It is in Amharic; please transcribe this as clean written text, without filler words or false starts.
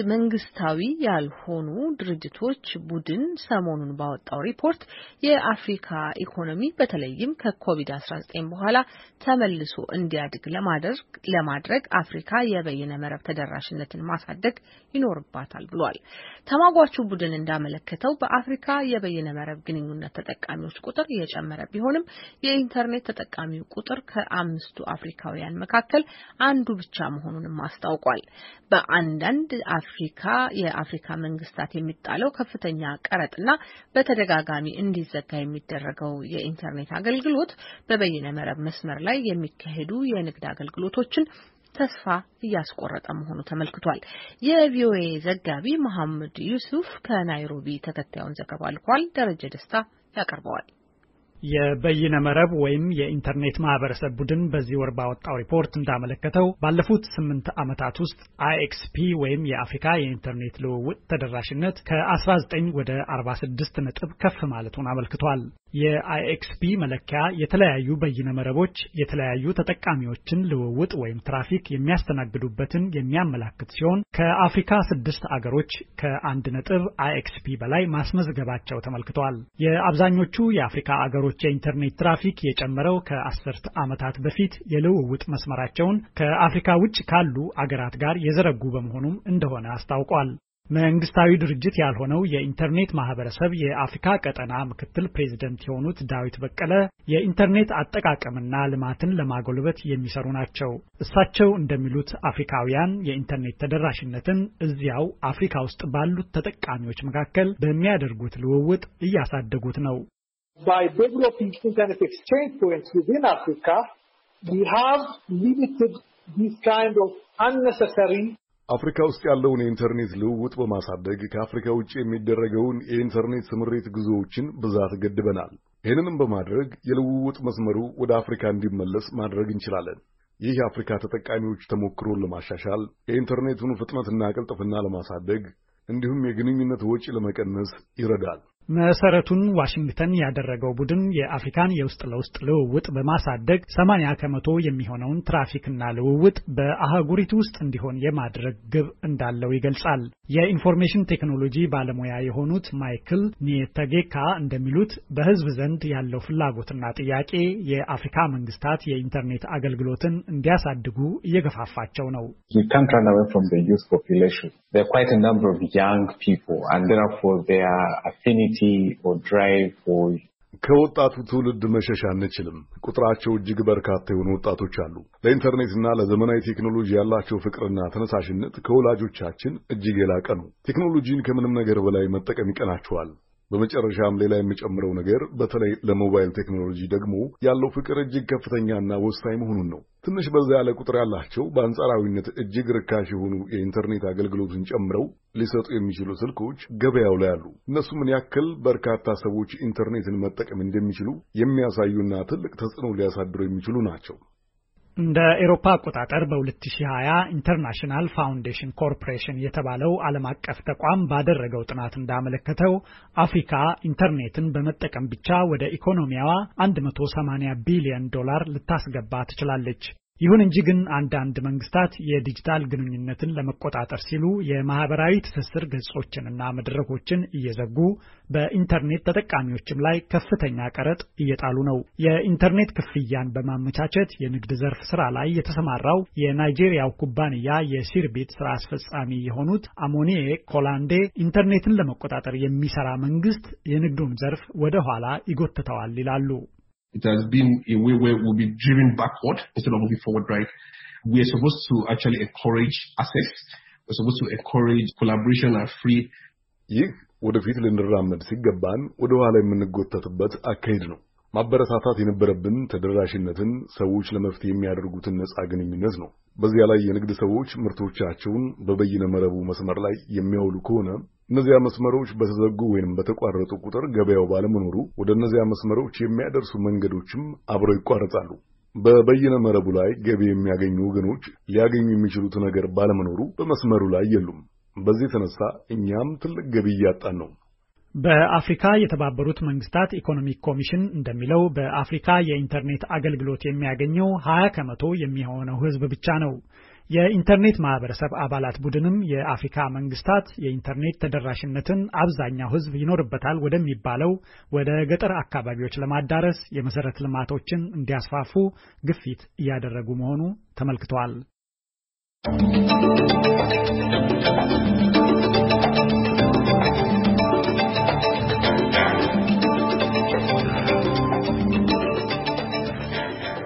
መንግስታዊ ያልሆኑ ድርጅቶች ቡድን ሰሞኑን ባወጣው ሪፖርት የአፍሪካ ኢኮኖሚ በተለይም ከኮቪድ-19 በኋላ ተመልሶ እንዲያድግ ለማድረግ አፍሪካ የበይነ መረብ ተደራሽነትን ማሳደግ ይኖርባታል ብሏል። ተሟጋቹ ቡድን እንዳመለከተው በአፍሪካ የበይነ መረብ ግንኙነት ተጠቃሚዎች ቁጥር እየጨመረ ቢሆንም የኢንተርኔት ተጠቃሚው ቁጥር ከ5ቱ አፍሪካውያን መካከል አንዱ ብቻ መሆኑንም አስታውቋል። በአንዳንድ የአፍሪካ መንግስታት የሚጣለው ከፍተኛ ቀረጥና በተደጋጋሚ እንዲዘጋ የሚደረገው የኢንተርኔት አገልግሎት በበይነ መረብ መስመር ላይ የሚካሄዱ የንግድ አገልግሎቶችን ተስፋ እያስቆረጠ መሆኑ ተመልክቷል። የቪኦኤ ዘጋቢ መሐመድ ዩሱፍ ከናይሮቢ ተከታዩን ዘገባ ልኳል። ደረጀ ደስታ ያቀርበዋል። የበይነ መረብ ወይም የኢንተርኔት ማህበረሰብ ቡድን በዚህ ወር ባወጣው ሪፖርት እንዳመለከተው ባለፉት 8 ዓመታት ውስጥ IXP ወይም የአፍሪካ የኢንተርኔት ልውውጥ ተደራሽነት ከ19 ወደ 46 ነጥብ ከፍ ማለቱን አመልክቷል። የIXP መለኪያ የተለያዩ በይነ መረቦች የተለያዩ ተጠቃሚዎችን ልውውጥ ወይም ትራፊክ የሚያስተናግዱበትን የሚያመላክት ሲሆን ከአፍሪካ 6 አገሮች ከ1 ነጥብ IXP በላይ ማስመዝገባቸው ተመልክቷል። የአብዛኞቹ የአፍሪካ አገሮች የኢንተርኔት ትራፊክ የጨመረው ከ10 ዓመታት በፊት የልውውጥ መስመራቸውን ከአፍሪካ ውጭ ካሉ አገራት ጋር የዘረጉ በመሆኑም እንደሆነ አስታውቋል። መንግስታዊ ድርጅት ያልሆነው የኢንተርኔት ማህበረሰብ የአፍሪካ ቀጠና ምክትል ፕሬዝዳንት የሆኑት ዳዊት በቀለ የኢንተርኔት አጠቃቀምና ልማትን ለማጎልበት የሚሰሩ ናቸው። እሳቸው እንደሚሉት አፍሪካውያን የኢንተርኔት ተደራሽነትን እዚያው አፍሪካ ውስጥ ባሉት ተጠቃሚዎች መካከል በሚያደርጉት ልውውጥ እያሳደጉት ነው። By developing internet exchange points within Africa, we have limited this kind of unnecessary አፍሪካ ውስጥ ያለውን የኢንተርኔት ልውውጥ በማሳደግ ከአፍሪካ ውጭ የሚደረገውን የኢንተርኔት ስምሪት ጉዞዎችን ብዛት ገድበናል። ይህንንም በማድረግ የልውውጥ መስመሩ ወደ አፍሪካ እንዲመለስ ማድረግ እንችላለን። ይህ የአፍሪካ ተጠቃሚዎች ተሞክሮን ለማሻሻል፣ የኢንተርኔቱን ፍጥነትና ቅልጥፍና ለማሳደግ እንዲሁም የግንኙነት ወጪ ለመቀነስ ይረዳል። መሰረቱን ዋሽንግተን ያደረገው ቡድን የአፍሪካን የውስጥ ለውስጥ ልውውጥ በማሳደግ 80% የሚሆነውን ትራፊክና ልውውጥ በአህጉሪቱ ውስጥ እንዲሆን የማድረግ ግብ እንዳለው ይገልጻል። የኢንፎርሜሽን ቴክኖሎጂ ባለሙያ የሆኑት ማይክል ኒየተጌካ እንደሚሉት በህዝብ ዘንድ ያለው ፍላጎትና ጥያቄ የአፍሪካ መንግስታት የኢንተርኔት አገልግሎትን እንዲያሳድጉ እየገፋፋቸው ነው። We can't run away from the youth population. There are quite a number of young people and therefore their affinity or drive for ከወጣቱ ትውልድ መሸሽ አንችልም። ቁጥራቸው እጅግ በርካታ የሆኑ ወጣቶች አሉ። ለኢንተርኔትና ለዘመናዊ ቴክኖሎጂ ያላቸው ፍቅርና ተነሳሽነት ከወላጆቻችን እጅግ የላቀ ነው። ቴክኖሎጂን ከምንም ነገር በላይ መጠቀም ይቀናቸዋል። በመጨረሻም ሌላ የሚጨምረው ነገር በተለይ ለሞባይል ቴክኖሎጂ ደግሞ ያለው ፍቅር እጅግ ከፍተኛና ወሳኝ መሆኑን ነው። ትንሽ በዛ ያለ ቁጥር ያላቸው በአንጻራዊነት እጅግ ርካሽ የሆኑ የኢንተርኔት አገልግሎትን ጨምረው ሊሰጡ የሚችሉ ስልኮች ገበያው ላይ አሉ። እነሱ ምን ያክል በርካታ ሰዎች ኢንተርኔትን መጠቀም እንደሚችሉ የሚያሳዩና ትልቅ ተጽዕኖ ሊያሳድሩ የሚችሉ ናቸው። እንደ አውሮፓ አቆጣጠር በ2020 ኢንተርናሽናል ፋውንዴሽን ኮርፖሬሽን የተባለው ዓለም አቀፍ ተቋም ባደረገው ጥናት እንዳመለከተው አፍሪካ ኢንተርኔትን በመጠቀም ብቻ ወደ ኢኮኖሚያዋ $180 ቢሊዮን ልታስገባ ትችላለች። ይሁን እንጂ ግን አንዳንድ መንግስታት የዲጂታል ግንኙነትን ለመቆጣጠር ሲሉ የማህበራዊ ትስስር ገጾችንና መድረኮችን እየዘጉ በኢንተርኔት ተጠቃሚዎችም ላይ ከፍተኛ ቀረጥ እየጣሉ ነው። የኢንተርኔት ክፍያን በማመቻቸት የንግድ ዘርፍ ስራ ላይ የተሰማራው የናይጄሪያው ኩባንያ የሲርቢት ስራ አስፈጻሚ የሆኑት አሞኒዬ ኮላንዴ ኢንተርኔትን ለመቆጣጠር የሚሰራ መንግስት የንግዱን ዘርፍ ወደ ኋላ ይጎትተዋል ይላሉ። It has been a way where we'll be driven backward instead of moving forward, right? We are supposed to actually encourage access. We're supposed to encourage collaboration and free. ይህ ወደፊት ልንራመድ ሲገባን ወደ ኋላ የምንጎተትበት አካሄድ ነው። ማበረታታት የነበረብን ተደራሽነትን፣ ሰዎች ለመፍትሄ የሚያደርጉትን ነፃ ግንኙነት ነው። በዚያ ላይ የንግድ ሰዎች ምርቶቻቸውን በበይነ መረቡ መስመር ላይ የሚያውሉ ከሆነ እነዚያ መስመሮች በተዘጉ ወይንም በተቋረጡ ቁጥር ገበያው ባለመኖሩ ወደ እነዚያ መስመሮች የሚያደርሱ መንገዶችም አብረው ይቋረጣሉ። በበይነ መረቡ ላይ ገቢ የሚያገኙ ወገኖች ሊያገኙ የሚችሉት ነገር ባለመኖሩ በመስመሩ ላይ የሉም። በዚህ የተነሳ እኛም ትልቅ ገቢ እያጣን ነው። በአፍሪካ የተባበሩት መንግስታት ኢኮኖሚክ ኮሚሽን እንደሚለው በአፍሪካ የኢንተርኔት አገልግሎት የሚያገኘው 20% የሚሆነው ህዝብ ብቻ ነው። የኢንተርኔት ማህበረሰብ አባላት ቡድንም የአፍሪካ መንግስታት የኢንተርኔት ተደራሽነትን አብዛኛው ህዝብ ይኖርበታል ወደሚባለው ወደ ገጠር አካባቢዎች ለማዳረስ የመሰረተ ልማቶችን እንዲያስፋፉ ግፊት እያደረጉ መሆኑ ተመልክቷል።